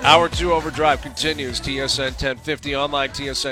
Hour 2 Overdrive continues. TSN 1050 online,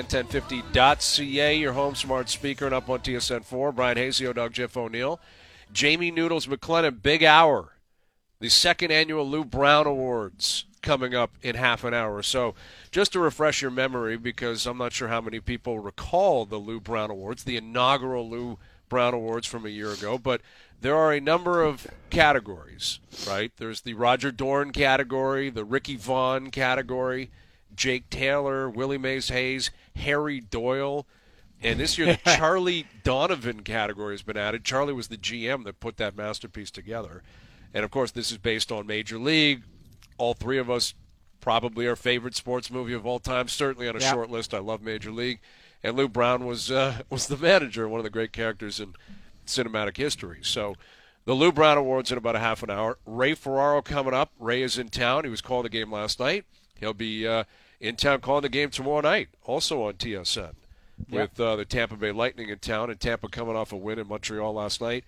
tsn1050.ca, your home smart speaker, and up on TSN 4. Brian Hazio, Doug Jeff O'Neill. Jamie Noodles McLennan, big hour. The second annual Lou Brown Awards coming up in half an hour. So just to refresh your memory, because I'm not sure how many people recall the Lou Brown Awards, the inaugural Lou Brown Awards from a year ago, but there are a number of categories, right? There's the Roger Dorn category, the Ricky Vaughn category, Jake Taylor, Willie Mays Hayes, Harry Doyle, and this year the Charlie Donovan category has been added. Charlie was the GM that put that masterpiece together. And, of course, this is based on Major League. All three of us probably our favorite sports movie of all time, certainly on a short list. I love Major League. And Lou Brown was the manager, one of the great characters in cinematic history. So the Lou Brown Awards in about a half an hour. Ray Ferraro coming up. Ray is in town. He was calling the game last night. He'll be in town calling the game tomorrow night, also on TSN, with the Tampa Bay Lightning in town, and Tampa coming off a win in Montreal last night.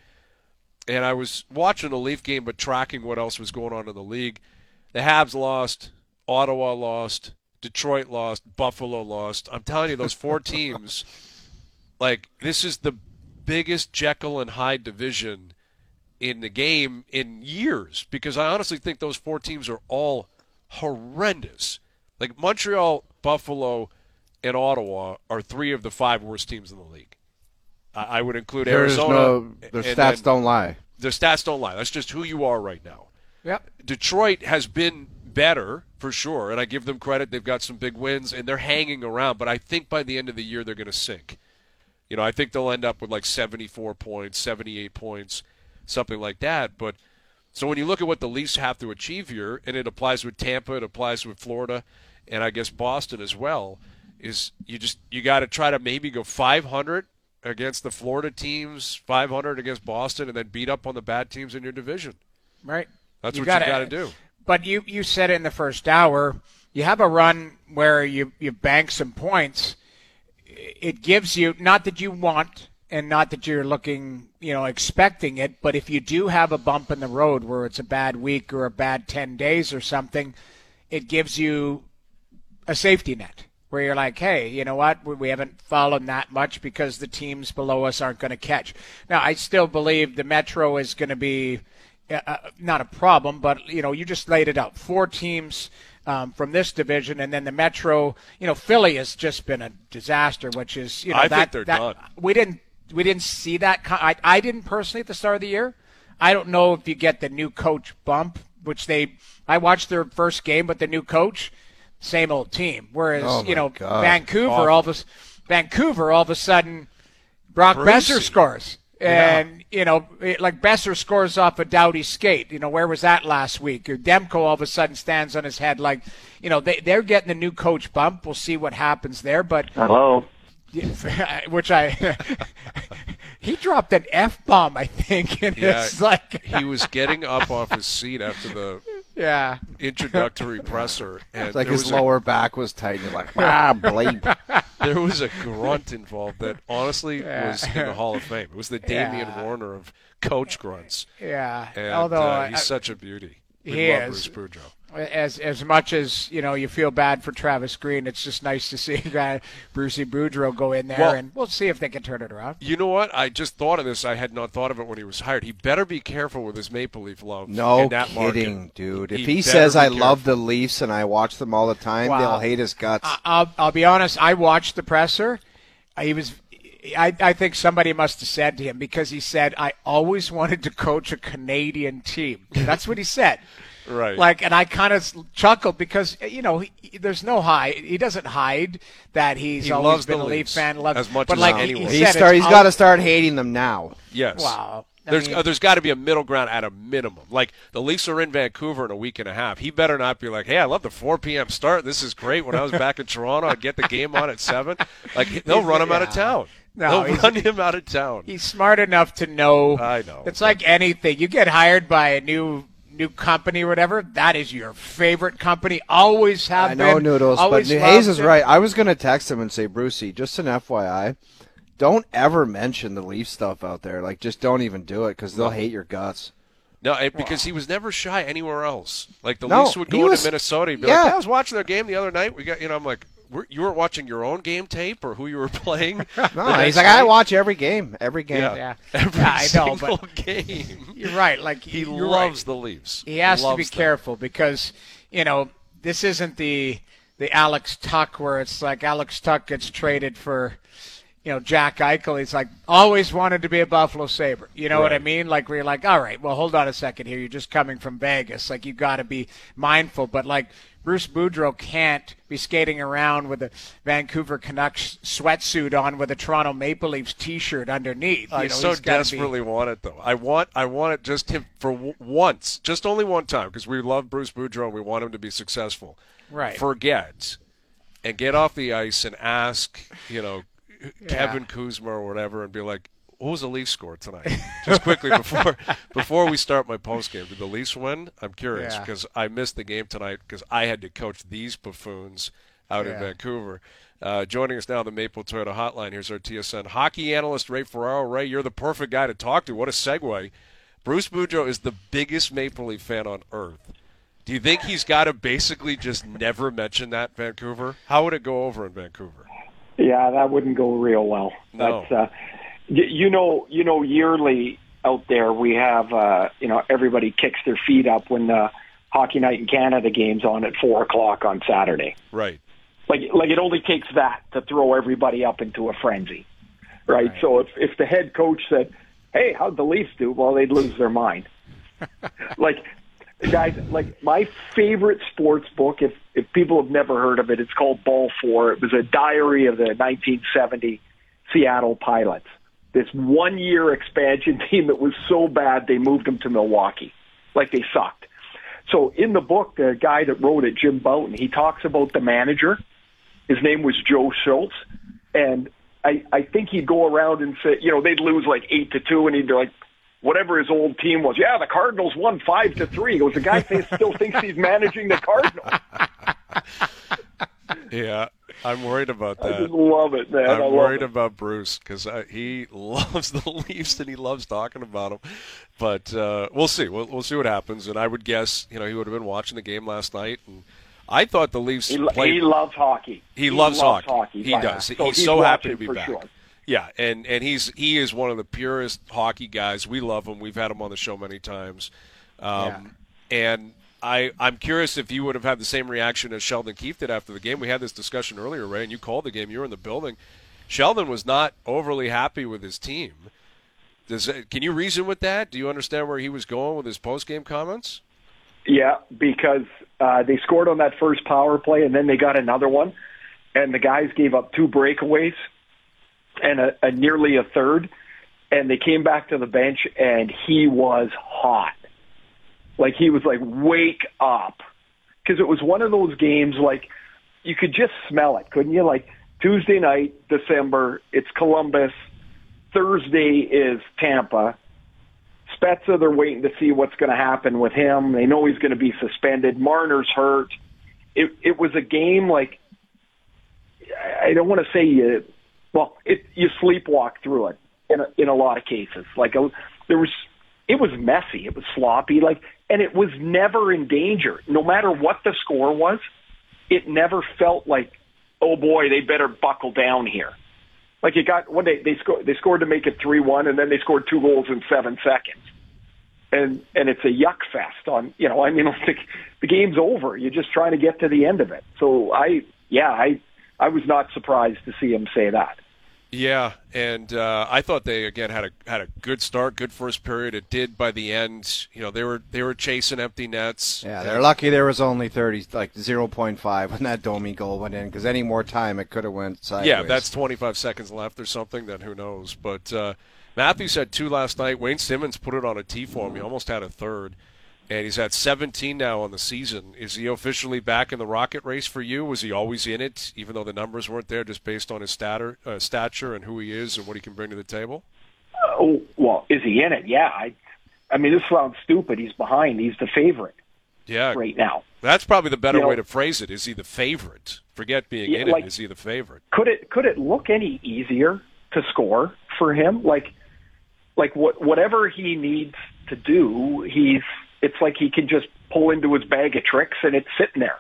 And I was watching the Leaf game but tracking what else was going on in the league. The Habs lost, Ottawa lost, Detroit lost, Buffalo lost. I'm telling you, those four teams, like, this is the biggest Jekyll and Hyde division in the game in years, because I honestly think those four teams are all horrendous. Like, Montreal, Buffalo, and Ottawa are three of the five worst teams in the league. I would include Arizona. Their stats don't lie. Their stats don't lie. That's just who you are right now. Yep. Detroit has been better, for sure, and I give them credit. They've got some big wins, and they're hanging around, but I think by the end of the year they're going to sink. You know, I think they'll end up with like 74 points, 78 points, something like that. But so when you look at what the Leafs have to achieve here, and it applies with Tampa, it applies with Florida, and I guess Boston as well, is you got to try to maybe go 500 against the Florida teams, 500 against Boston, and then beat up on the bad teams in your division. Right. That's what you got to do. But you said it in the first hour, you have a run where you bank some points. It gives you, not that you want and not that you're looking, expecting it, but if you do have a bump in the road where it's a bad week or a bad 10 days or something, it gives you a safety net where you're like, hey, you know what, we haven't fallen that much because the teams below us aren't going to catch. Now, I still believe the Metro is going to be not a problem, but, you just laid it out. Four teams from this division, and then the Metro, Philly has just been a disaster, which is, I think they're done. We didn't see that. I didn't personally at the start of the year. I don't know if you get the new coach bump, which I watched their first game, but the new coach, same old team. Whereas, Vancouver, all of a sudden, Brock Besser scores. And, like Besser scores off a Doughty skate. Where was that last week? Demko all of a sudden stands on his head like, they're getting the new coach bump. We'll see what happens there. But hello. He dropped an F-bomb, I think. And it's like he was getting up off his seat after the introductory presser. And it's like his lower back was tight. You're like, bleep. There was a grunt involved that honestly was in the Hall of Fame. It was the Damian Warner of coach grunts. Yeah. And, although he's such a beauty. He is. Bruce Boudreau. As much as, you feel bad for Travis Green, it's just nice to see Brucey Boudreau go in there, and we'll see if they can turn it around. You know what? I just thought of this. I had not thought of it when he was hired. He better be careful with his Maple Leaf love. No in that kidding, market. Dude. If he says I love the Leafs and I watch them all the time, they'll hate his guts. I'll be honest. I watched the presser. I think somebody must have said to him, because he said, I always wanted to coach a Canadian team. That's what he said. Right. And I kind of chuckled because, there's no hide. He doesn't hide that he's always been a Leaf fan. As much but as anyone. He's got to start hating them now. Yes. Wow. There's got to be a middle ground at a minimum. Like, the Leafs are in Vancouver in a week and a half. He better not be like, hey, I love the 4 p.m. start. This is great. When I was back in Toronto, I'd get the game on at 7. Like, they'll run him out of town. No, they'll run him out of town. He's smart enough to know. I know. It's like anything. You get hired by a new company or whatever, that is your favorite company. Always have been. I know, Noodles, but Hayes is right. I was going to text him and say, Brucey, just an FYI, don't ever mention the Leaf stuff out there. Like, just don't even do it because they'll hate your guts. No, because he was never shy anywhere else. Like the No, Leafs would he go was- into Minnesota, he'd be yeah. like, I was watching their game the other night. I'm like, you weren't watching your own game tape or who you were playing? No, he's like, I watch every game. Every game. Yeah. Yeah, Every I know, single but game. you're right. Like He you're loves right. the Leafs. He has to be Loves them. careful because this isn't the Alex Tuck where it's like Alex Tuck gets traded for Jack Eichel. He's like always wanted to be a Buffalo Sabre. You know what I Right. mean? Like where you're like, all right, well hold on a second here. You're just coming from Vegas. Like you got to be mindful. But like Bruce Boudreau can't be skating around with a Vancouver Canucks sweatsuit on with a Toronto Maple Leafs T-shirt underneath. I so he's gotta desperately want it, though. I want it just him for once, just only one time, because we love Bruce Boudreau and we want him to be successful. Right. Forget and get off the ice and ask, Kevin Kuzma or whatever, and be like, "What was the Leafs score tonight?" Just quickly before we start my post game. Did the Leafs win? I'm curious Yeah. because I missed the game tonight because I had to coach these buffoons out in Yeah. Vancouver. Joining us now on the Maple Toyota Hotline, here's our TSN hockey analyst, Ray Ferraro. Ray, you're the perfect guy to talk to. What a segue. Bruce Boudreau is the biggest Maple Leaf fan on earth. Do you think he's got to basically just never mention that Vancouver? How would it go over in Vancouver? Yeah, that wouldn't go real well. No. That's, yearly out there we have, everybody kicks their feet up when the Hockey Night in Canada game's on at 4:00 on Saturday. Right. Like it only takes that to throw everybody up into a frenzy, right? So if the head coach said, "Hey, how'd the Leafs do?" Well, they'd lose their mind. Guys, like my favorite sports book, if people have never heard of it, it's called Ball 4. It was a diary of the 1970 Seattle Pilots. This one-year expansion team that was so bad they moved them to Milwaukee. Like they sucked. So in the book, the guy that wrote it, Jim Bouton, he talks about the manager. His name was Joe Schultz. And I think he'd go around and say, they'd lose like 8-2, and he'd be like, whatever his old team was. Yeah, the Cardinals won 5-3. He goes, the guy still thinks he's managing the Cardinals. Yeah, I'm worried about that. I just love it, man. I'm worried about Bruce because he loves the Leafs and he loves talking about them. But we'll see. We'll see what happens. And I would guess, he would have been watching the game last night. And I thought the Leafs He played. loves hockey. He loves hockey. He Like does. that. He's so happy to be for back. Sure. Yeah, and he is one of the purest hockey guys. We love him. We've had him on the show many times. And I'm curious if you would have had the same reaction as Sheldon Keefe did after the game. We had this discussion earlier, Ray, and you called the game. You were in the building. Sheldon was not overly happy with his team. Can you reason with that? Do you understand where he was going with his post-game comments? Yeah, because they scored on that first power play, and then they got another one, and the guys gave up 2 breakaways and a nearly a third, and they came back to the bench, and he was hot. Like, he was like, wake up. Because it was one of those games, like, you could just smell it, couldn't you? Like, Tuesday night, December, it's Columbus. Thursday is Tampa. Spezza, they're waiting to see what's going to happen with him. They know he's going to be suspended. Marner's hurt. It was a game, like, I don't want to say you sleepwalk through it in a lot of cases. Like, it was messy. It was sloppy. Like, and it was never in danger. No matter what the score was, it never felt like, oh boy, they better buckle down here. Like, it got one day they scored to make it 3-1, and then they scored 2 goals in 7 seconds. And it's a yuck fest on, the game's over. You're just trying to get to the end of it. So I was not surprised to see him say that. Yeah, and I thought they again had a good start, good first period. It did by the end. They were chasing empty nets. Yeah, they're lucky there was only 0.5 when that Domi goal went in, because any more time it could have went sideways. Yeah, that's 25 seconds left or something. Then who knows? But Matthews had 2 last night. Wayne Simmons put it on a tee for him. He almost had a third. And he's at 17 now on the season. Is he officially back in the Rocket race for you? Was he always in it, even though the numbers weren't there, just based on his stature and who he is and what he can bring to the table? Oh, well, is he in it? Yeah. I mean, this sounds stupid. He's behind. He's the favorite right now. That's probably the better way to phrase it. Is he the favorite? Forget being in it. Is he the favorite? Could it look any easier to score for him? Like whatever he needs to do, it's like he can just pull into his bag of tricks and it's sitting there.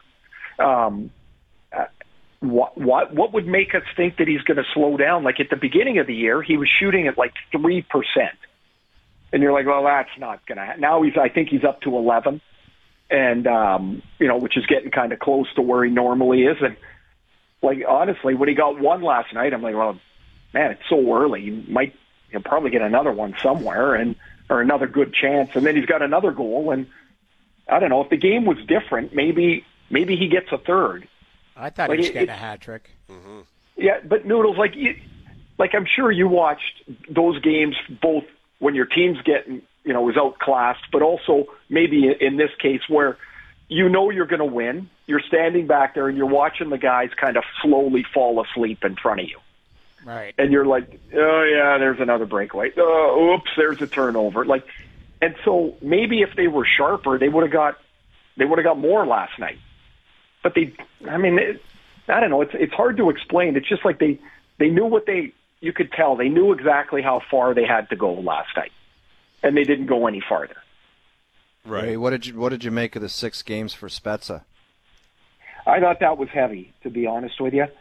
What would make us think that he's going to slow down? Like at the beginning of the year, he was shooting at like 3%. And you're like, well, that's not going to happen. Now I think he's up to 11, and, which is getting kind of close to where he normally is. And like, honestly, when he got one last night, I'm like, well, man, it's so early. He'll probably get another one somewhere or another good chance. And then he's got another goal. And I don't know, if the game was different, maybe he gets a third. I thought he was getting a hat trick. Mm-hmm. Yeah, but Noodles, like I'm sure you watched those games both when your team's was outclassed, but also maybe in this case where you're going to win. You're standing back there and you're watching the guys kind of slowly fall asleep in front of you. Right. And you're like, oh yeah, there's another breakaway. Oh, oops, there's a turnover. Like, and so maybe if they were sharper, they would have got more last night. But I don't know. It's hard to explain. It's just like they knew you could tell they knew exactly how far they had to go last night, and they didn't go any farther. Right. Hey, what did you make of the 6 games for Spezza? I thought that was heavy, to be honest with you.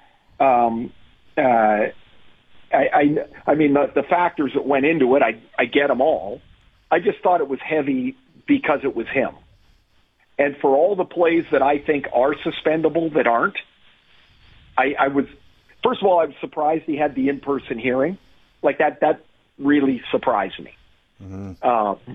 The factors that went into it, I get them all. I just thought it was heavy because it was him. And for all the plays that I think are suspendable that aren't, first of all, I was surprised he had the in-person hearing. Like that really surprised me. Mm-hmm.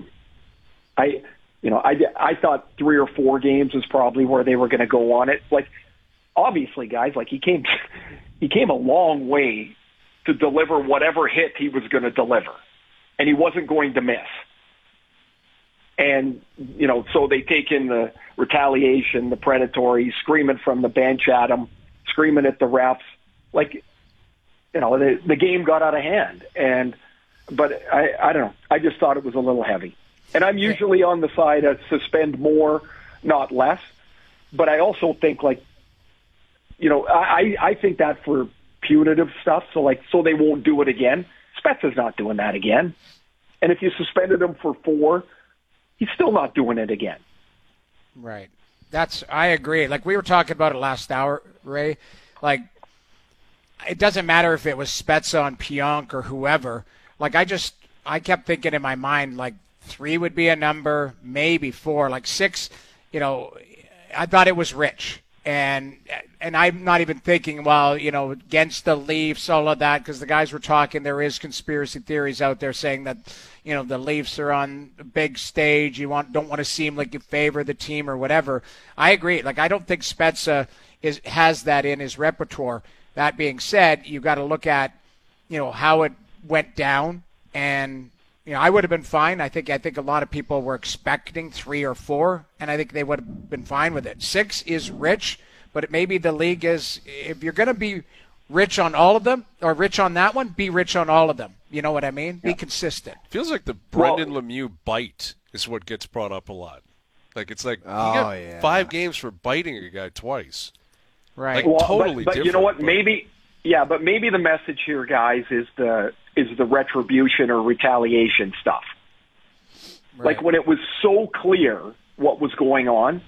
I thought 3 or 4 games is probably where they were going to go on it. Like, obviously, guys, like he came a long way to deliver whatever hit he was going to deliver, and he wasn't going to miss. And, so they take in the retaliation, the predatory, screaming from the bench at him, screaming at the refs. Like, the game got out of hand. But I don't know. I just thought it was a little heavy. And I'm usually on the side of suspend more, not less. But I also think, I think that for punitive stuff, so they won't do it again. Spezza's not doing that again. And if you suspended him for 4, he's still not doing it again. Right. I agree. Like we were talking about it last hour, Ray. Like, it doesn't matter if it was Spezza on Pionk or whoever. Like, I kept thinking in my mind, like, 3 would be a number, maybe 4. Like 6, I thought it was Rich. And I'm not even thinking, well, against the Leafs, all of that, because the guys were talking, there is conspiracy theories out there saying that, the Leafs are on a big stage. You don't want to seem like you favor the team or whatever. I agree. Like, I don't think Spezza has that in his repertoire. That being said, you got to look at, how it went down, and I would have been fine. I think a lot of people were expecting 3 or 4, and I think they would have been fine with it. 6 is rich, but maybe the league is, if you're going to be rich on all of them, or rich on that one, be rich on all of them. You know what I mean? Yeah. Be consistent. Feels like the Brendan Lemieux bite is what gets brought up a lot. Like, it's like, he got 5 games for biting a guy twice. Right. Like, totally but different. You know what? Maybe the message here, guys, is the retribution or retaliation stuff. Right. Like, when it was so clear what was going on,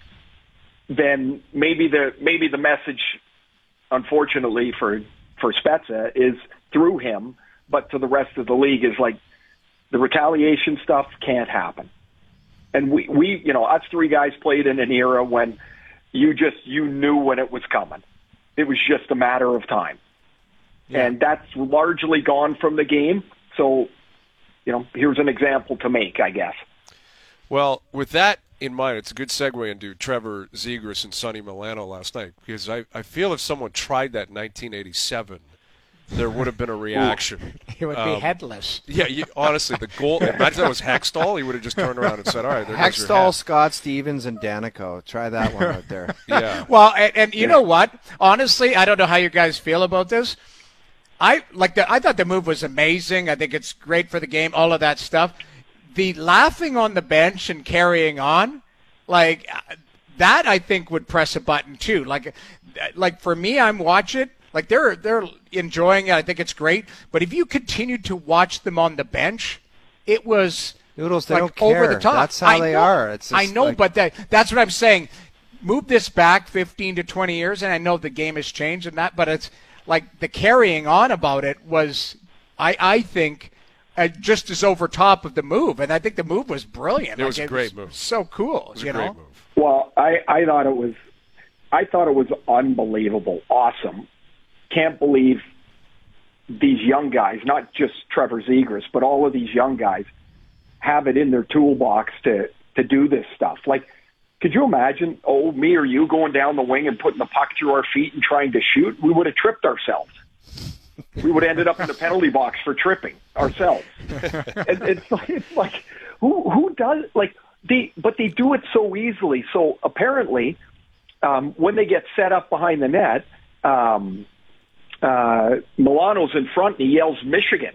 then maybe the message, unfortunately for Spezza, is through him, but to the rest of the league is like, the retaliation stuff can't happen. And we us 3 guys played in an era when you knew when it was coming. It was just a matter of time. Yeah. And that's largely gone from the game. So, here's an example to make, I guess. Well, with that in mind, it's a good segue into Trevor Zegras and Sonny Milano last night, because I feel if someone tried that in 1987, there would have been a reaction. He would be headless. Yeah, honestly, the goal, imagine that was Hextall, he would have just turned around and said, all right, there goes your Hextall, hat. Scott Stevens, and Danico. Try that one out there. Yeah. Well, and you know what? Honestly, I don't know how you guys feel about this. I thought the move was amazing. I think it's great for the game, all of that stuff. The laughing on the bench and carrying on, like, that I think would press a button too. Like for me, I'm watching it. Like, they're enjoying it. I think it's great. But if you continued to watch them on the bench, it was Noodles, they like don't care. over the top. That's how they are. It's just I know, like, but that's what I'm saying. Move this back 15 to 20 years, and I know the game has changed and that, but it's like the carrying on about it was, I think, just as over top of the move, and I think the move was brilliant. It was a great move. So cool, It was a great move. Well, I thought it was unbelievable, awesome. Can't believe these young guys, not just Trevor Zegras, but all of these young guys have it in their toolbox to do this stuff. Like, could you imagine, me or you going down the wing and putting the puck through our feet and trying to shoot? We would have tripped ourselves. We would have ended up in the penalty box for tripping ourselves. And it's like who does, like, but they do it so easily. So apparently, when they get set up behind the net, Milano's in front and he yells Michigan.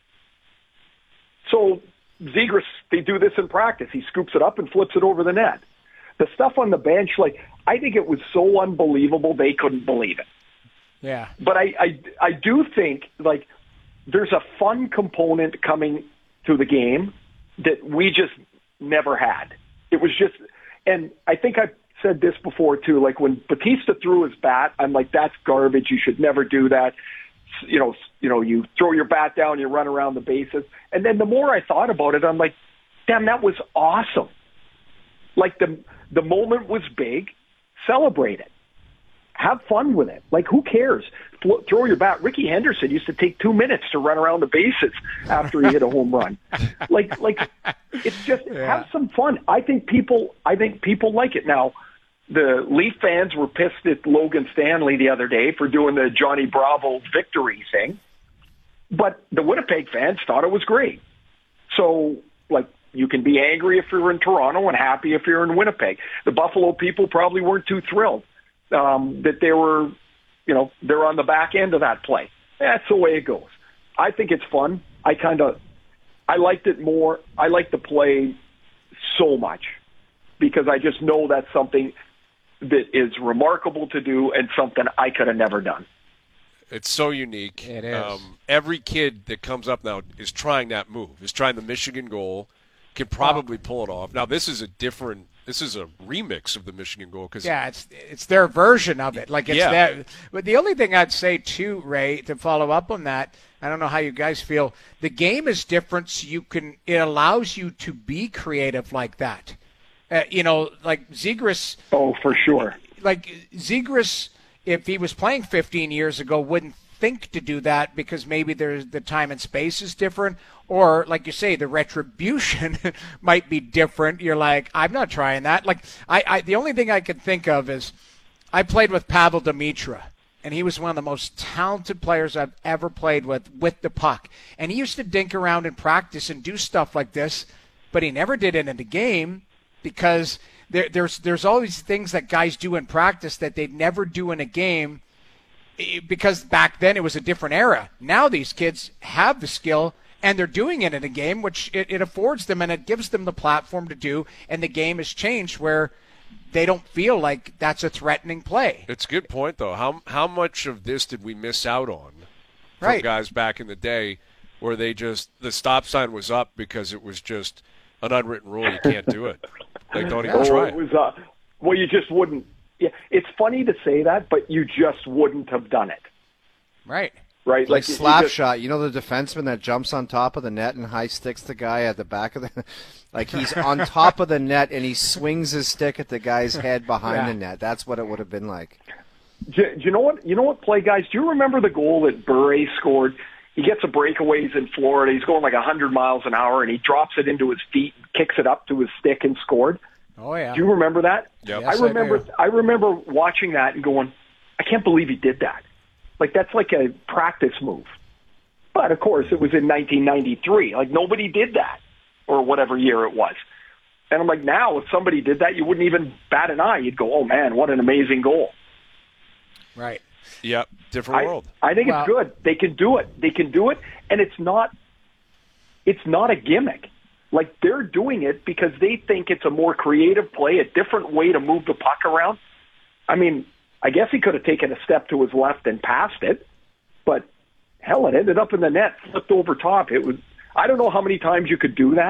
So Zegras, they do this in practice. He scoops it up and flips it over the net. The stuff on the bench, like, I think it was so unbelievable they couldn't believe it. Yeah. But I do think, like, there's a fun component coming to the game that we just never had. It was just, and I think I've said this before too, like when Batista threw his bat, I'm like, that's garbage. You should never do that. You know, you throw your bat down, you run around the bases. And then the more I thought about it, I'm like, damn, that was awesome. Like the moment was big, celebrate it. Have fun with it. Like, who cares? Throw your bat. Ricky Henderson used to take 2 minutes to run around the bases after he hit a home run. Like it's just have some fun. I think people like it. Now, the Leaf fans were pissed at Logan Stanley the other day for doing the Johnny Bravo victory thing, but the Winnipeg fans thought it was great. So, like, you can be angry if you're in Toronto and happy if you're in Winnipeg. The Buffalo people probably weren't too thrilled that they were, they're on the back end of that play. That's the way it goes. I think it's fun. I liked it more. I like the play so much because I just know that's something that is remarkable to do and something I could have never done. It's so unique. It is. Every kid that comes up now is trying that move, is trying the Michigan goal, can probably pull it off. Now, this is a remix of the Michigan goal. It's their version of it. Like, it's that. But the only thing I'd say, too, Ray, to follow up on that, I don't know how you guys feel, the game is different, so it allows you to be creative like that. Like Zegras. Oh, for sure. Like Zegras, if he was playing 15 years ago, wouldn't think to do that because maybe the time and space is different, or like you say, the retribution might be different. You're like, I'm not trying that. Like the only thing I could think of is I played with Pavel Demitra, and he was one of the most talented players I've ever played with the puck. And he used to dink around in practice and do stuff like this, but he never did it in the game because there's all these things that guys do in practice that they'd never do in a game. Because back then it was a different era. Now these kids have the skill and they're doing it in a game, which it affords them and it gives them the platform to do. And the game has changed where they don't feel like that's a threatening play. It's a good point, though. How much of this did we miss out on from guys back in the day where the stop sign was up because it was just an unwritten rule. You can't do it. They don't even try it. It was, you just wouldn't. Yeah, it's funny to say that, but you just wouldn't have done it. Right. Right. Like slap shot. You know the defenseman that jumps on top of the net and high sticks the guy at the back of the like he's on top of the net and he swings his stick at the guy's head behind the net. That's what it would have been like. Do you know what? You know what play, guys? Do you remember the goal that Bure scored? He gets a breakaways in Florida. He's going like 100 miles an hour, and he drops it into his feet, kicks it up to his stick, and scored. Oh yeah. Do you remember that? Yep. Yes, I remember watching that and going, I can't believe he did that. Like, that's like a practice move. But of course it was in 1993. Like, nobody did that, or whatever year it was. And I'm like, now if somebody did that, you wouldn't even bat an eye. You'd go, oh man, what an amazing goal. Right. Yep. Different world. I think it's good. They can do it. And it's not a gimmick. Like, they're doing it because they think it's a more creative play, a different way to move the puck around. I mean, I guess he could have taken a step to his left and passed it, but hell, it ended up in the net, flipped over top. It was, I don't know how many times you could do that,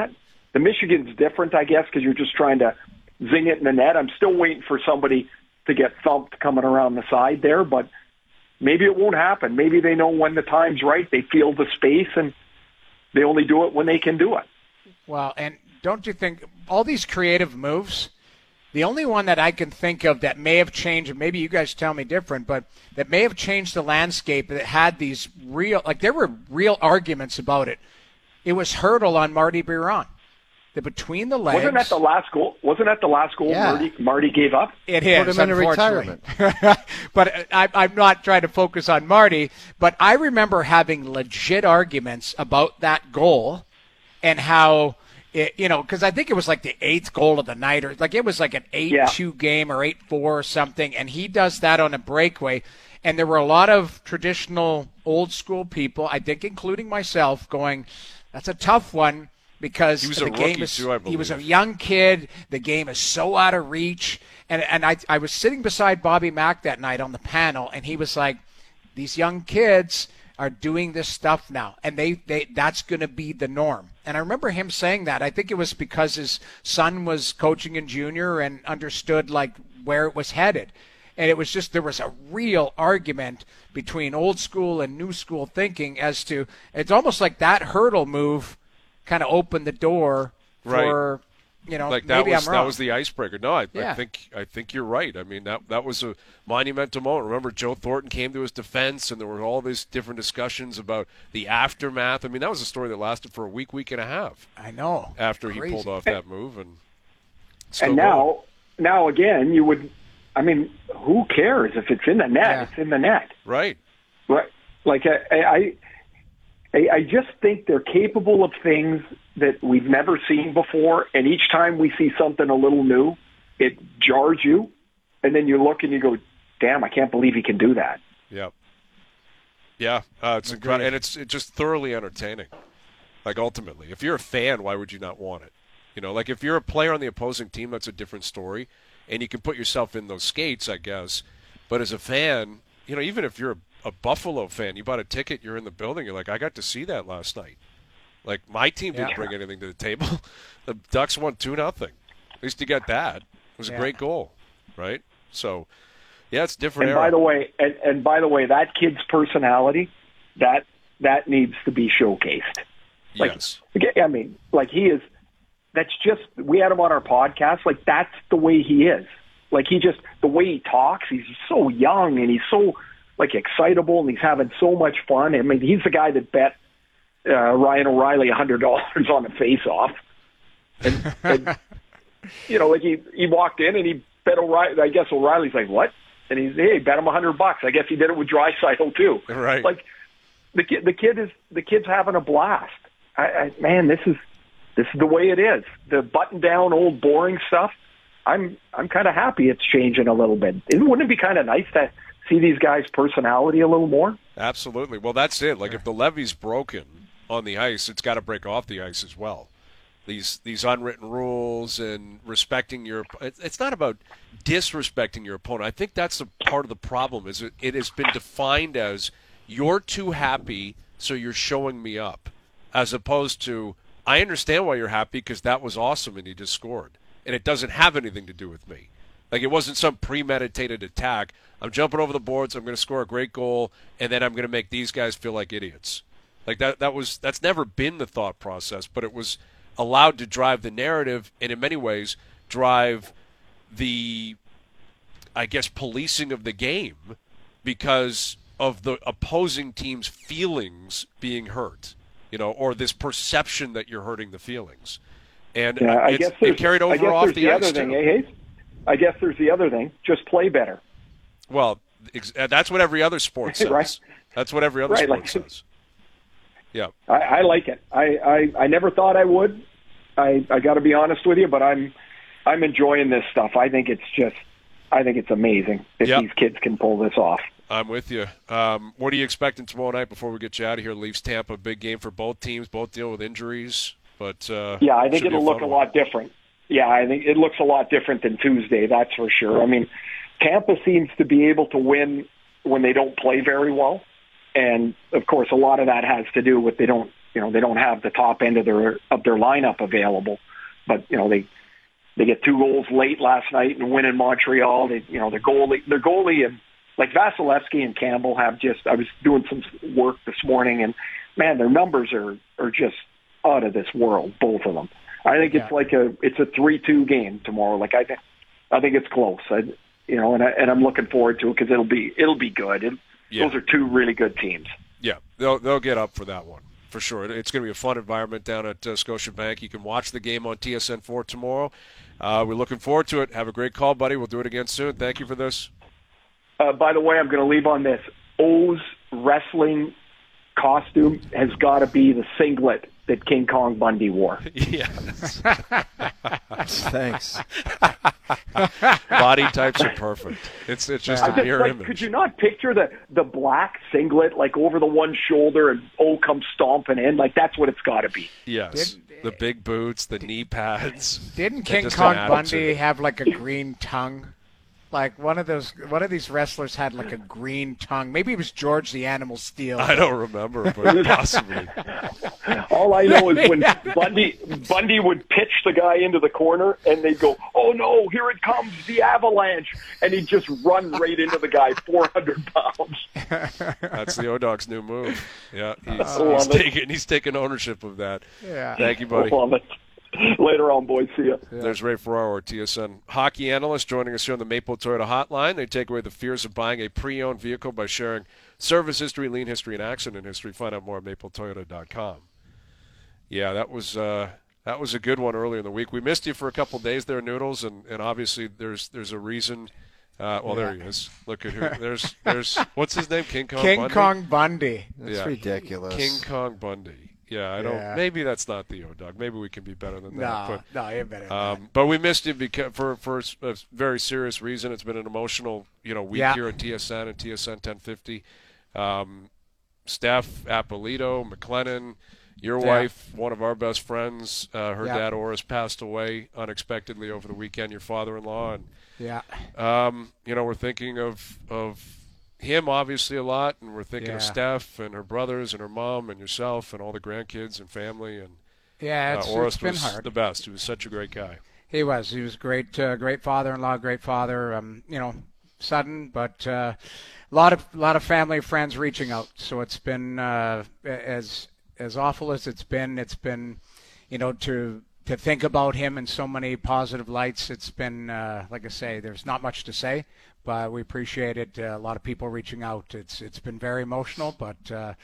The Michigan's different, I guess, because you're just trying to zing it in the net. I'm still waiting for somebody to get thumped coming around the side there, but maybe it won't happen. Maybe they know when the time's right. They feel the space, and they only do it when they can do it. Well, and don't you think all these creative moves, the only one that I can think of that may have changed, and maybe you guys tell me different, but that may have changed the landscape, that had these real, like there were real arguments about it. It was Hurdle on Marty Biron. The between the legs. Wasn't that the last goal? Yeah. Marty gave up? It is, Put him into unfortunately. retirement. But I'm not trying to focus on Marty, but I remember having legit arguments about that goal and how, because I think it was like the 8th goal of the night, or like it was like an 8-2 game or 8-4 or something, and he does that on a breakaway. And there were a lot of traditional old school people, I think including myself, going, that's a tough one. Because he was the a game rookie is, too, I believe. he was a young kid. The game is so out of reach. And I was sitting beside Bobby Mack that night on the panel, and he was like, these young kids are doing this stuff now, and they that's going to be the norm. And I remember him saying that. I think it was because his son was coaching in junior and understood like where it was headed. And it was just, there was a real argument between old school and new school thinking as to, it's almost like that Hurdle move kind of opened the door for, like maybe I'm wrong. That was the icebreaker. No, I Yeah. think you're right. I mean, that was a monumental moment. Remember, Joe Thornton came to his defense, and there were all these different discussions about the aftermath. I mean, that was a story that lasted for a week and a half. I know. After Crazy. he pulled off that move, and now again, you would. I mean, who cares if it's in the net? Yeah. It's in the net. right. Right. Like I just think they're capable of things that we've never seen before, and each time we see something a little new, it jars you, and then you look and you go, damn, I can't believe he can do that. Yeah. Yeah, it's incredible, and it's just thoroughly entertaining. Like, ultimately, if you're a fan, why would you not want it? Like if you're a player on the opposing team, that's a different story, and you can put yourself in those skates, I guess. But as a fan, even if you're a Buffalo fan, you bought a ticket, you're in the building, you're like, I got to see that last night. Like, my team didn't bring anything to the table. The Ducks won 2-0. At least you got that. It was a great goal, right? So, yeah, it's different. And by the way, that kid's personality, that needs to be showcased. Like, yes. I mean, like he is. That's just, we had him on our podcast. Like, that's the way he is. Like, the way he talks, he's so young and he's so like excitable and he's having so much fun. I mean, he's the guy that bet Ryan O'Reilly $100 on the face-off. And like he walked in and he bet O'Reilly. I guess O'Reilly's like, what? And he's, hey, bet him $100. I guess he did it with Draisaitl too. Right. Like the kid's having a blast. Man, this is the way it is. The button-down, old, boring stuff. I'm kind of happy it's changing a little bit. Wouldn't it be kind of nice to see these guys' personality a little more? Absolutely. Well, that's it. Like, if the levee's broken on the ice, it's got to break off the ice as well. These unwritten rules and respecting your – it's not about disrespecting your opponent. I think that's a part of the problem is it has been defined as you're too happy, so you're showing me up, as opposed to I understand why you're happy because that was awesome and you just scored. And it doesn't have anything to do with me. Like, it wasn't some premeditated attack. I'm jumping over the boards, I'm going to score a great goal, and then I'm going to make these guys feel like idiots. Like, that's never been the thought process, but it was allowed to drive the narrative and in many ways drive the, I guess, policing of the game because of the opposing team's feelings being hurt, or this perception that you're hurting the feelings. And it carried over off the ice, too. Hayes? I guess there's the other thing. Just play better. Well, that's what every other sport says. Right? That's what every other sport says. Yeah. I like it. I never thought I would. I got to be honest with you, but I'm enjoying this stuff. I think it's amazing if these kids can pull this off. I'm with you. What are you expecting tomorrow night before we get you out of here? Leafs Tampa, big game for both teams. Both deal with injuries. But I think it'll look a lot different. Yeah, I think it looks a lot different than Tuesday, that's for sure. I mean, Tampa seems to be able to win when they don't play very well. And, of course, a lot of that has to do with they don't they don't have the top end of their lineup available. But they get 2 goals late last night and win in Montreal. Their goalie and like Vasilevsky and Campbell have just. I was doing some work this morning, and man, their numbers are just out of this world, both of them. I think it's it's a 3-2 game tomorrow. Like I think it's close. And I'm looking forward to it because it'll be good. Those are 2 really good teams. Yeah, they'll get up for that one for sure. It's going to be a fun environment down at Scotiabank. You can watch the game on TSN4 tomorrow. We're looking forward to it. Have a great call, buddy. We'll do it again soon. Thank you for this. By the way, I'm going to leave on this. O's wrestling costume has got to be the singlet that King Kong Bundy wore. Yes. Thanks. Body types are perfect. It's just a mirror image. Could you not picture the black singlet like over the one shoulder and O comes stomping in? Like that's what it's got to be. Yes. The big boots, the knee pads. Didn't King Kong Bundy have like a green tongue? Like one of these wrestlers had like a green tongue. Maybe it was George the Animal Steel. I don't remember, but possibly. All I know is when Bundy would pitch the guy into the corner, and they'd go, "Oh no, here it comes, the avalanche!" and he'd just run right into the guy, 400 pounds. That's the O-Dog's new move. Yeah, he's taking ownership of that. Yeah. Thank you, buddy. Love it. Later on, boys. See ya. Yeah. There's Ray Ferraro, our TSN hockey analyst, joining us here on the Maple Toyota Hotline. They take away the fears of buying a pre-owned vehicle by sharing service history, lien history, and accident history. Find out more at mapletoyota.com. Yeah, that was a good one earlier in the week. We missed you for a couple of days there, Noodles, and obviously there's a reason. There he is. Look at who. There's what's his name? King Kong Bundy. That's ridiculous. King Kong Bundy. Yeah, I don't. Maybe that's not the O-Dog. Maybe we can be better than that. No, you're better than that. But we missed you because for a very serious reason. It's been an emotional, week here at TSN and TSN 1050. Steph, Apolito, McLennan, your wife, one of our best friends. Her dad, Oris, passed away unexpectedly over the weekend. Your father-in-law, and we're thinking of him obviously a lot, and we're thinking of Steph and her brothers and her mom and yourself and all the grandkids and family. And it's been hard. The best. He was such a great guy. He was great, great father-in-law, great father. Sudden, but a lot of family, friends reaching out. So it's been as awful as it's been. It's been, to think about him in so many positive lights. It's been, like I say, there's not much to say. But we appreciate it. A lot of people reaching out. It's been very emotional, but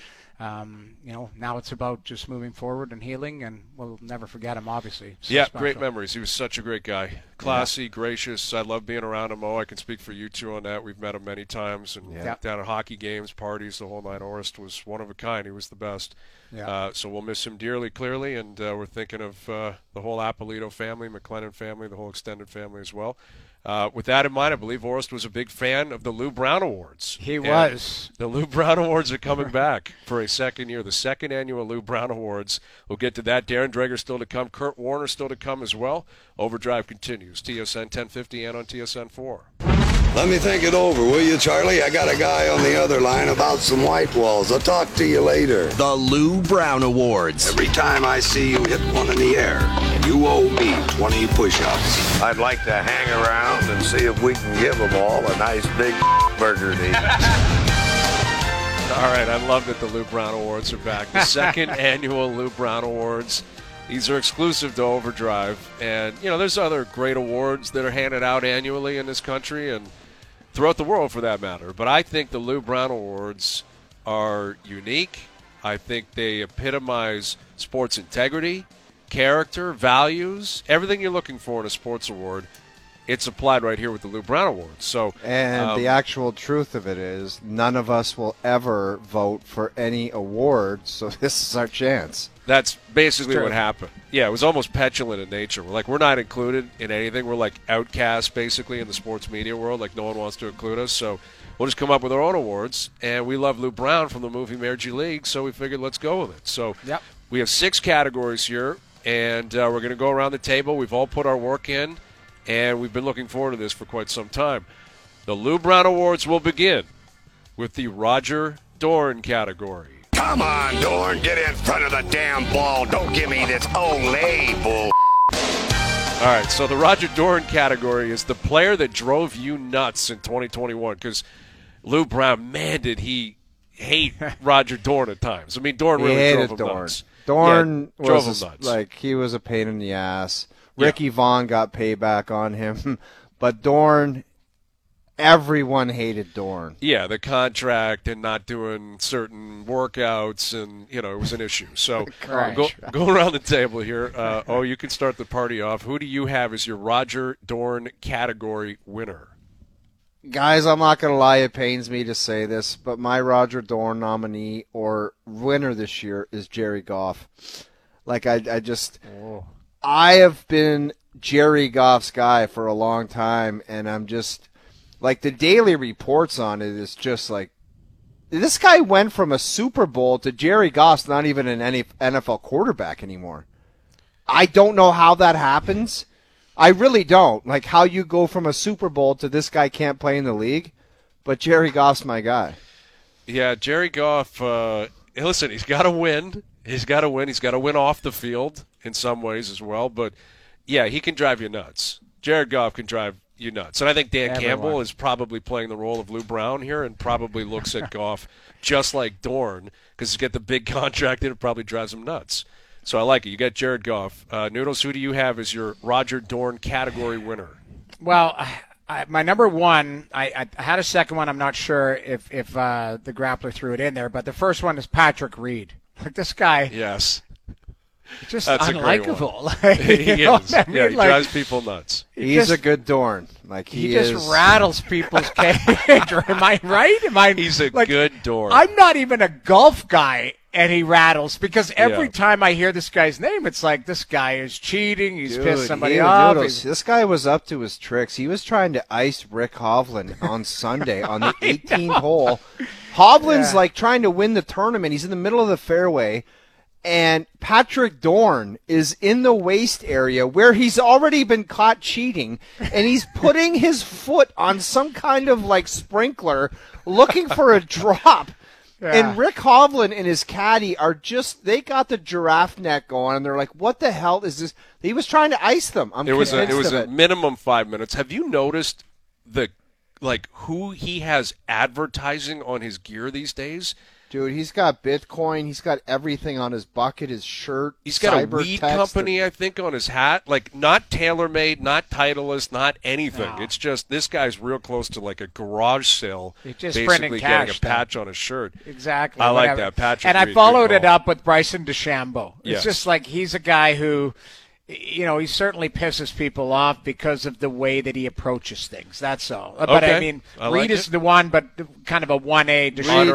now it's about just moving forward and healing, and we'll never forget him. Obviously, great memories. He was such a great guy, classy, gracious. I love being around him. I can speak for you two on that. We've met him many times, and down at hockey games, parties, the whole night. Orest was one of a kind. He was the best. So we'll miss him dearly, clearly, and we're thinking of the whole Apolito family, McLennan family, the whole extended family as well. With that in mind, I believe Orest was a big fan of the Lou Brown Awards. He was. The Lou Brown Awards are coming back for a second year, the second annual Lou Brown Awards. We'll get to that. Darren Dreger still to come. Kurt Warner still to come as well. Overdrive continues. TSN 1050 and on TSN 4. Let me think it over, will you, Charlie? I got a guy on the other line about some white walls. I'll talk to you later. The Lou Brown Awards. Every time I see you hit one in the air, you owe me 20 push-ups. I'd like to hang around and see if we can give them all a nice big burger to eat. All right, I love that the Lou Brown Awards are back. The second annual Lou Brown Awards. These are exclusive to Overdrive. And, there's other great awards that are handed out annually in this country and throughout the world for that matter. But I think the Lou Brown Awards are unique. I think they epitomize sports integrity, character, values, everything you're looking for in a sports award. It's applied right here with the Lou Brown Awards. So, and the actual truth of it is none of us will ever vote for any award, so this is our chance. That's basically what happened. Yeah, it was almost petulant in nature. We're not included in anything. We're like outcasts, basically, in the sports media world. Like, no one wants to include us. So we'll just come up with our own awards. And we love Lou Brown from the movie Marriage League, so we figured let's go with it. So we have 6 categories here, and we're going to go around the table. We've all put our work in, and we've been looking forward to this for quite some time. The Lou Brown Awards will begin with the Roger Dorn category. Come on, Dorn, get in front of the damn ball. Don't give me this Olay bull. All right, so the Roger Dorn category is the player that drove you nuts in 2021, because Lou Brown, man, did he hate Roger Dorn at times. I mean, Dorn really drove him nuts. Dorn drove was him nuts. like, he was a pain in the ass. Ricky Vaughn got payback on him, but Dorn, everyone hated Dorn. Yeah, the contract and not doing certain workouts, and, it was an issue. So go around the table here. You can start the party off. Who do you have as your Roger Dorn category winner? Guys, I'm not going to lie, it pains me to say this, but my Roger Dorn nominee or winner this year is Jerry Goff. Like, I have been Jerry Goff's guy for a long time, and I'm just, like, the daily reports on it is just like, this guy went from a Super Bowl to Jerry Goff's not even an NFL quarterback anymore. I don't know how that happens. I really don't. Like, how you go from a Super Bowl to this guy can't play in the league, but Jerry Goff's my guy. Yeah, Jerry Goff, listen, he's got to win. He's got to win. He's got to win off the field in some ways as well. But, yeah, he can drive you nuts. Jared Goff can drive you nuts. And I think Dan Campbell is probably playing the role of Lou Brown here and probably looks at Goff just like Dorn, because he's got the big contract and it probably drives him nuts. So I like it. You got Jared Goff. Noodles, who do you have as your Roger Dorn category winner? Well, my number one, I had a second one. I'm not sure if the Grappler threw it in there, but the first one is Patrick Reed. Like, this guy. Yes. Just That's unlikable. He is. I mean, he drives people nuts. He's a good Dorn. Like, he just rattles people's cage. Am I right? He's a good Dorn. I'm not even a golf guy, and he rattles, because every time I hear this guy's name, it's like, this guy is cheating. He's pissed somebody off. This guy was up to his tricks. He was trying to ice Rick Hovland on Sunday on the 18th hole. Hovland's like trying to win the tournament. He's in the middle of the fairway. And Patrick Dorn is in the waist area where he's already been caught cheating, and he's putting his foot on some kind of like sprinkler looking for a drop. Yeah. And Rick Hovland and his caddy are they got the giraffe neck going, and they're like, what the hell is this? He was trying to ice them. It was a minimum 5 minutes. Have you noticed who he has advertising on his gear these days? Dude, he's got Bitcoin. He's got everything on his bucket, his shirt. He's got a weed company, I think, on his hat. Like, not TaylorMade, not Titleist, not anything. No. It's just this guy's real close to like a garage sale. He's just basically getting a patch on his shirt. Exactly. I like that patch. And I followed it up with Bryson DeChambeau. It's just like, he's a guy who, he certainly pisses people off because of the way that he approaches things. That's all. But I mean, Reed is the one, but kind of a 1A.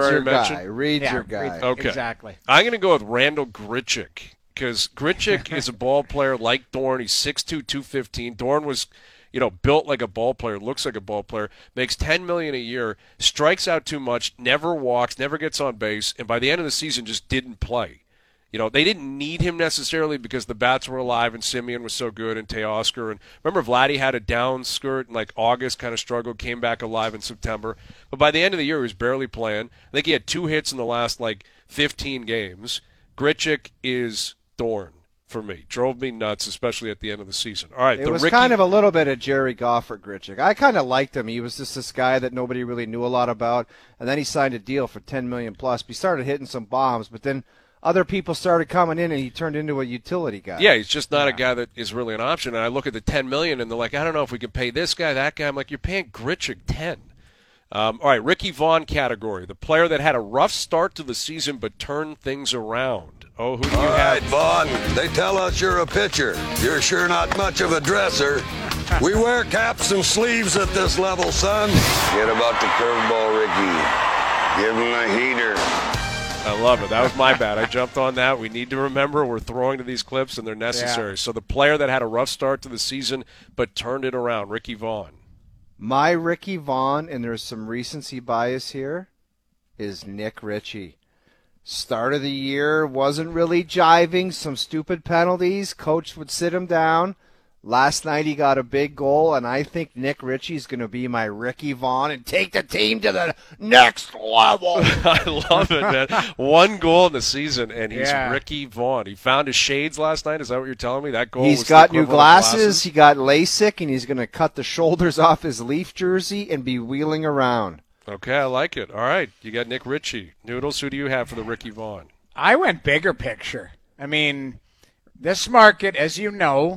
Reed's your guy. Okay. Exactly. I'm going to go with Randall Grichuk, because Grichuk is a ball player like Dorn. He's 6'2", 215. Dorn was, built like a ball player, looks like a ball player, makes $10 million a year, strikes out too much, never walks, never gets on base, and by the end of the season just didn't play. They didn't need him necessarily because the bats were alive and Simeon was so good and Teoscar. And remember, Vladdy had a down skirt in like August, kind of struggled, came back alive in September. But by the end of the year, he was barely playing. I think he had 2 hits in the last 15 games. Grichuk is Dorn for me. Drove me nuts, especially at the end of the season. All right, it was kind of a little bit of Jerry Goff for Grichuk. I kind of liked him. He was just this guy that nobody really knew a lot about. And then he signed a deal for $10 million plus. He started hitting some bombs, but then other people started coming in, and he turned into a utility guy. Yeah, he's just not a guy that is really an option. And I look at the $10 million, and they're like, I don't know if we can pay this guy, that guy. I'm like, you're paying Grichuk 10. All right, Ricky Vaughn category, the player that had a rough start to the season but turned things around. Oh, who do you have? All right, Vaughn, they tell us you're a pitcher. You're sure not much of a dresser. We wear caps and sleeves at this level, son. Get about the curveball, Ricky. Give him a heater. I love it. That was my bad. I jumped on that. We need to remember we're throwing to these clips, and they're necessary. Yeah. So the player that had a rough start to the season but turned it around, Ricky Vaughn. My Ricky Vaughn, and there's some recency bias here, is Nick Ritchie. Start of the year, wasn't really jiving, some stupid penalties. Coach would sit him down, Last night he got a big goal, and I think Nick Ritchie's going to be my Ricky Vaughn and take the team to the next level. I love it, man. 1 goal in the season, and he's Yeah. Ricky Vaughn. He found his shades last night. Is that what you're telling me? That goal He's was got the new equivalent of glasses, he got LASIK, and he's going to cut the shoulders off his Leaf jersey and be wheeling around. Okay, I like it. All right, you got Nick Ritchie. Noodles, who do you have for the Ricky Vaughn? I went bigger picture. I mean, this market, as you know,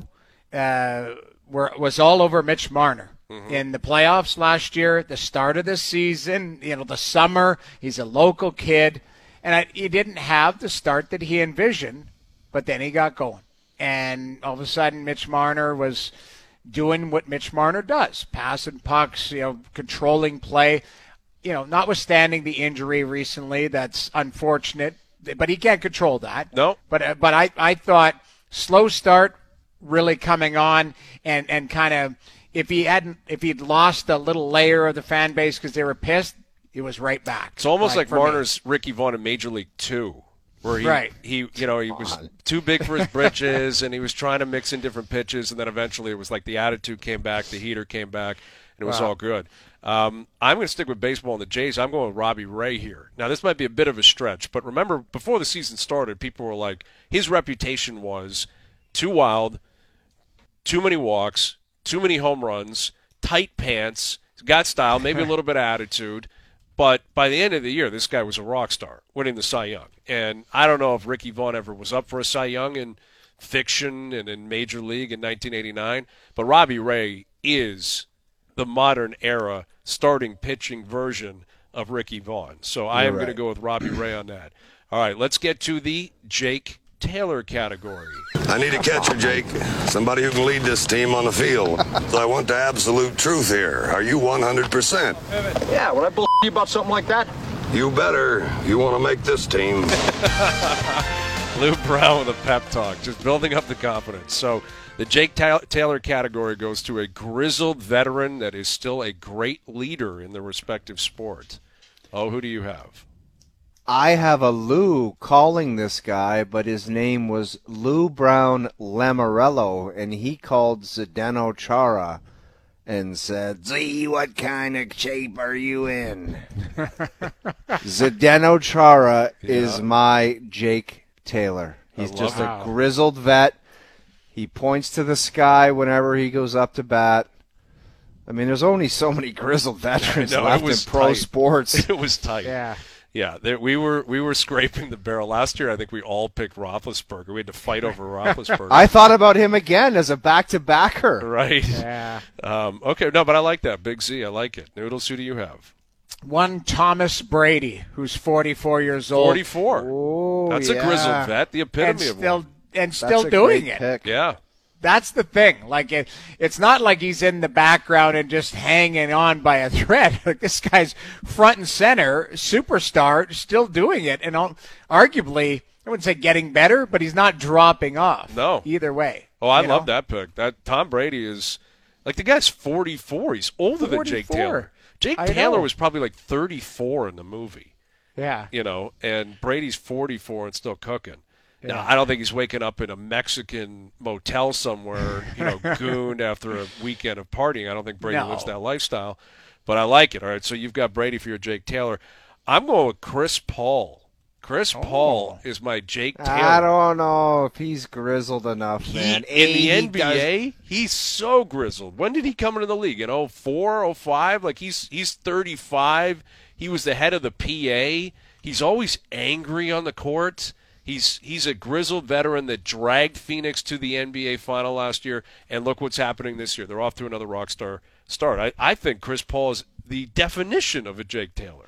was all over Mitch Marner. In the playoffs last year, the start of the season, the summer, he's a local kid. And he didn't have the start that he envisioned, but then he got going. And all of a sudden, Mitch Marner was doing what Mitch Marner does, passing pucks, controlling play. Notwithstanding the injury recently, that's unfortunate, but he can't control that. No. But I thought slow start, really coming on, and kind of if he'd lost a little layer of the fan base because they were pissed, it was right back. It's almost like for me. Marner's Ricky Vaughn in Major League 2, where he was too big for his britches, and he was trying to mix in different pitches, and then eventually it was like the attitude came back, the heater came back, and it was all good. I'm going to stick with baseball and the Jays. I'm going with Robbie Ray here. Now, this might be a bit of a stretch, but remember, before the season started, people were like, his reputation was too wild, too many walks, too many home runs, tight pants, got style, maybe a little bit of attitude. But by the end of the year, this guy was a rock star, winning the Cy Young. And I don't know if Ricky Vaughn ever was up for a Cy Young in fiction and in Major League in 1989, but Robbie Ray is the modern era starting pitching version of Ricky Vaughn. So I am going to go with Robbie Ray on that. All right, let's get to the Jake Taylor category. I need a catcher, Jake. Somebody who can lead this team on the field. So I want the absolute truth here. Are you 100%? Yeah, would I bull you about something like that? You better. You want to make this team. Lou Brown with a pep talk, just building up the confidence. So the Jake Taylor category goes to a grizzled veteran that is still a great leader in their respective sport. Oh, who do you have? I have a Lou calling this guy, but his name was Lou Brown Lamorello, and he called Zdeno Chara and said, "See, what kind of shape are you in?" Zdeno Chara is my Jake Taylor. He's just a grizzled vet. He points to the sky whenever he goes up to bat. I mean, there's only so many grizzled veterans left in pro sports. It was tight. Yeah, we were scraping the barrel last year. I think we all picked Roethlisberger. We had to fight over Roethlisberger. I thought about him again as a back-to-backer. Right. Yeah. Okay, no, but I like that. Big Z, I like it. Noodles, who do you have? One Thomas Brady, who's 44 years old. 44. Oh, That's a grizzled vet, the epitome of one. And still doing it. Pick. Yeah. That's the thing. Like it's not like he's in the background and just hanging on by a thread. Like this guy's front and center, superstar, still doing it, and arguably, I wouldn't say getting better, but he's not dropping off. No. Either way. Oh, I love that pick. That Tom Brady is like the guy's 44. He's older than Jake 44. Taylor. Jake Taylor was probably like 34 in the movie. Yeah. And Brady's 44 and still cooking. Now, I don't think he's waking up in a Mexican motel somewhere, gooned after a weekend of partying. I don't think Brady lives that lifestyle, but I like it. All right, so you've got Brady for your Jake Taylor. I'm going with Chris Paul. Chris Paul is my Jake Taylor. I don't know if he's grizzled enough, man. In the NBA, he's so grizzled. When did he come into the league? In 04, 05? Like, he's 35. He was the head of the PA. He's always angry on the court. He's a grizzled veteran that dragged Phoenix to the NBA final last year, and look what's happening this year. They're off to another rock star start. I think Chris Paul is the definition of a Jake Taylor.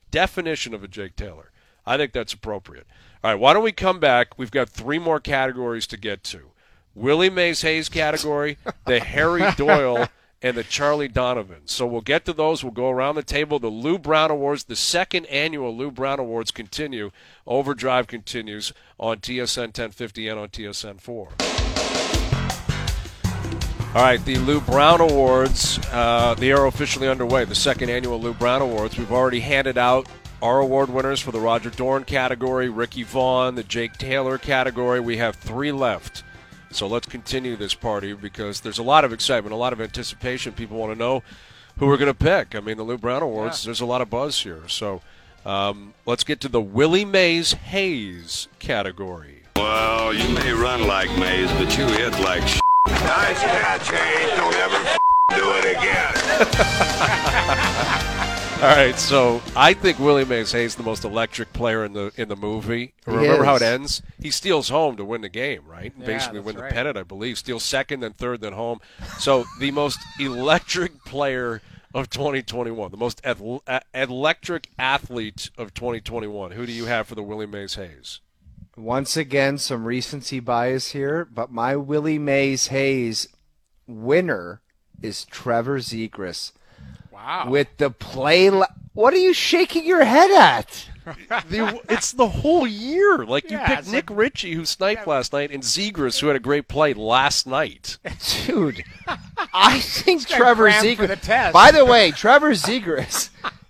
I think that's appropriate. All right, why don't we come back? We've got 3 more categories to get to. Willie Mays Hayes category, the Harry Doyle, and the Charlie Donovan. So we'll get to those. We'll go around the table. The Lou Brown Awards, the second annual Lou Brown Awards continue. Overdrive continues on TSN 1050 and on TSN 4. All right, the Lou Brown Awards, they are officially underway, the second annual Lou Brown Awards. We've already handed out our award winners for the Roger Dorn category, Ricky Vaughn, the Jake Taylor category. We have 3 left So let's continue this party because there's a lot of excitement, a lot of anticipation. People want to know who we're going to pick. I mean, the Lou Brown Awards, there's a lot of buzz here. So let's get to the Willie Mays Hayes category. Well, you may run like Mays, but you hit like shit. Nice catch, Hayes. Don't ever do it again. All right, so I think Willie Mays Hayes is the most electric player in the movie. Remember how it ends? He steals home to win the game, right? Yeah, basically win the right. pennant, I believe. Steals second, then third, then home. So the most electric player of 2021, the most electric athlete of 2021. Who do you have for the Willie Mays Hayes? Once again, some recency bias here, but my Willie Mays Hayes winner is Trevor Zegras. Wow. With the play. What are you shaking your head at? It's the whole year. Like, you Yeah, picked it's Nick Ritchie, who sniped last night, and Zegras, who had a great play last night. Dude, I think got Trevor crammed for the Zegras. test. By the way, Trevor Zegras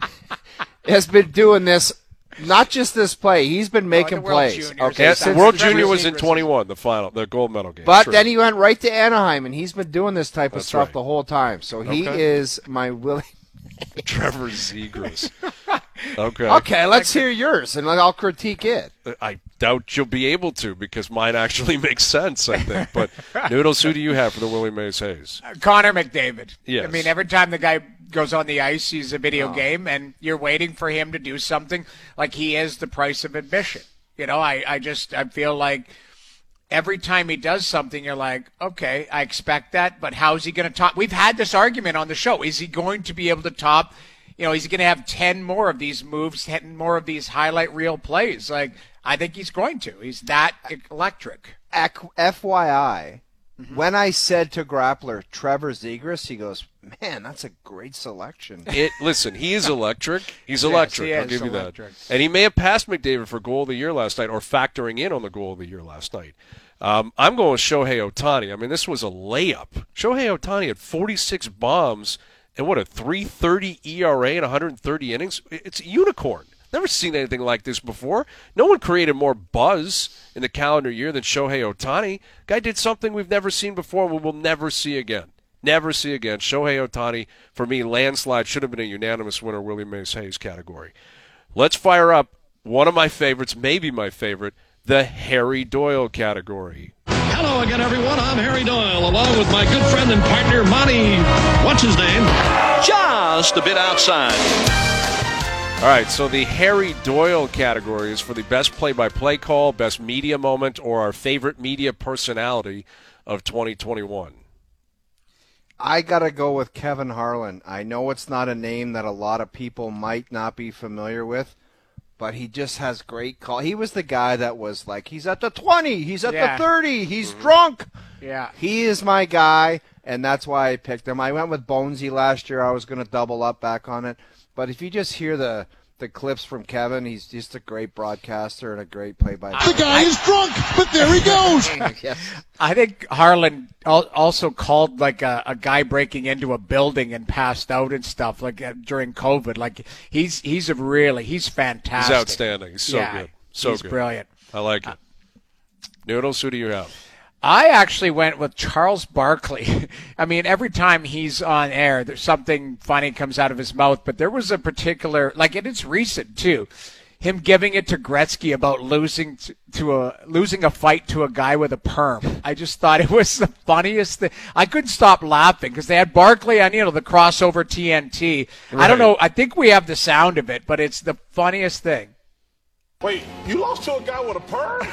has been doing this, not just this play. He's been making the World plays. Juniors. Okay, Yeah, Since World the Trevor Junior was in Zegras- 21, the gold medal game. But True. then he went right to Anaheim, and he's been doing this type of That's stuff right. the whole time. So he Okay. is my Willie. Trevor Zegras. Okay. Okay, let's hear yours, and I'll critique it. I doubt you'll be able to because mine actually makes sense, I think. But, Noodles, who do you have for the Willie Mays Hayes? Connor McDavid. Yes. I mean, every time the guy goes on the ice, he's a video game, and you're waiting for him to do something like he is the price of admission. You know, I feel like every time he does something, you're like, okay, I expect that, but how's he going to top? We've had this argument on the show. Is he going to be able to top? You know, he's going to have 10 more of these moves, 10 more of these highlight reel plays. Like, I think he's going to. He's that electric. FYI, when I said to Grappler, Trevor Zegras, he goes, man, that's a great selection. Listen, he is electric. He's Yes, electric. he I'll is give you electric. that. And he may have passed McDavid for goal of the year last night or factoring in on the goal of the year last night. I'm going with Shohei Ohtani. I mean, this was a layup. Shohei Ohtani had 46 bombs and what, a 3.30 ERA in 130 innings? It's a unicorn. Never seen anything like this before. No one created more buzz in the calendar year than Shohei Ohtani. Guy did something we've never seen before and we will never see again. Never see again. Shohei Ohtani, for me, landslide, should have been a unanimous winner, Willie Mays Hayes category. Let's fire up one of my favorites, maybe my favorite, the Harry Doyle category. Hello again, everyone. I'm Harry Doyle, along with my good friend and partner, Monty, what's his name? Just a bit outside. All right, so the Harry Doyle category is for the best play-by-play call, best media moment, or our favorite media personality of 2021. I got to go with Kevin Harlan. I know it's not a name that a lot of people might not be familiar with, but he just has great call. He was the guy that was like, he's at the 20, he's at the 30, he's drunk. Yeah. He is my guy, and that's why I picked him. I went with Bonesy last year. I was going to double up back on it. But if you just hear the clips from Kevin, he's just a great broadcaster and a great play-by-play. The guy is drunk, but there he goes. Yes. I think Harlan also called like a guy breaking into a building and passed out and stuff like during COVID. Like he's fantastic. He's outstanding. He's so good. So he's good. Brilliant. I like it. Noodles, who do you have? I actually went with Charles Barkley. I mean, every time he's on air, there's something funny comes out of his mouth. But there was a particular, like, and it's recent too, him giving it to Gretzky about losing a fight to a guy with a perm. I just thought it was the funniest thing. I couldn't stop laughing because they had Barkley on, the crossover TNT. Right. I don't know. I think we have the sound of it, but it's the funniest thing. Wait, you lost to a guy with a perm?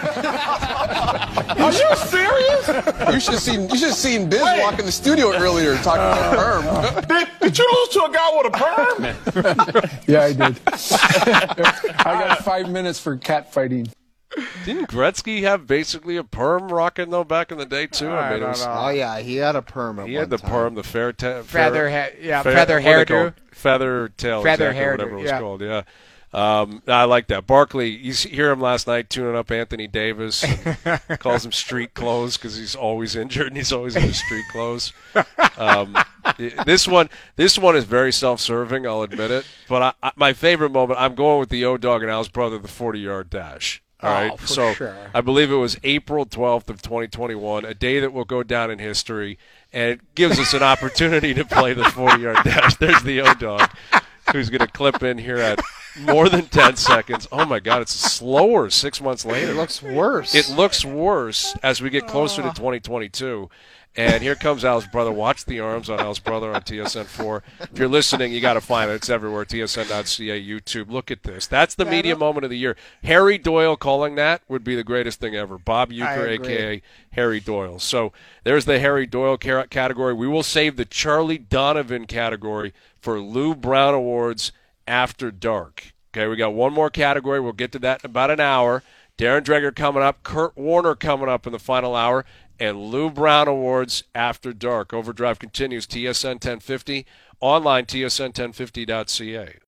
Are you serious? You should have seen Biz walk in the studio earlier talking about perm. Did you lose to a guy with a perm? Yeah, I did. I got 5 minutes for cat fighting. Didn't Gretzky have basically a perm rocking, though, back in the day, too? I don't know. Oh, yeah, he had a perm at He one had the time. perm, the feather hairdo. Feather tail, Feather exactly, hairdo, whatever it was yeah. called, yeah. I like that. Barkley, you hear him last night tuning up Anthony Davis. And calls him street clothes because he's always injured and he's always in his street clothes. This one is very self-serving, I'll admit it. But my favorite moment, I'm going with the O-Dog and Al's brother, the 40-yard dash. All right, for so sure. I believe it was April 12th of 2021, a day that will go down in history, and it gives us an opportunity to play the 40-yard dash. There's the O-Dog, who's going to clip in here at more than 10 seconds. Oh, my God, it's slower 6 months later. It looks worse. It looks worse as we get closer to 2022. And here comes Al's brother. Watch the arms on Al's brother on TSN4. If you're listening, you got to find it. It's everywhere. TSN.ca, YouTube. Look at this. That's the media moment of the year. Harry Doyle calling that would be the greatest thing ever. Bob Uecker, a.k.a. Harry Doyle. So there's the Harry Doyle category. We will save the Charlie Donovan category for Lou Brown Awards after dark. Okay, we got one more category. We'll get to that in about an hour. Darren Dreger coming up. Kurt Warner coming up in the final hour. And Lou Brown Awards after dark. Overdrive continues. TSN 1050. Online, TSN1050.ca.